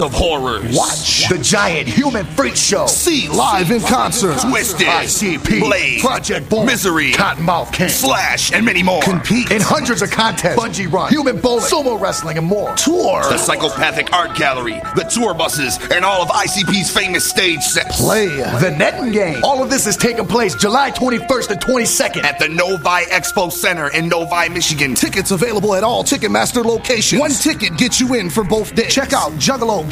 of horrors. Watch the Giant Human Freak Show. See live in concert. Twisted, ICP, Blade, Project Born, Misery, Cottonmouth King, Slash, and many more. Compete in hundreds of contests. Bungee Run, Human Bowling, Sumo Wrestling, and more. Tour the Psychopathic Art Gallery, the tour buses, and all of ICP's famous stage sets. Play the Netting Game. All of this is taking place July 21st and 22nd at the Novi Expo Center in Novi, Michigan. Tickets available at all Ticketmaster locations. One ticket gets you in for both days. Check out Juggalo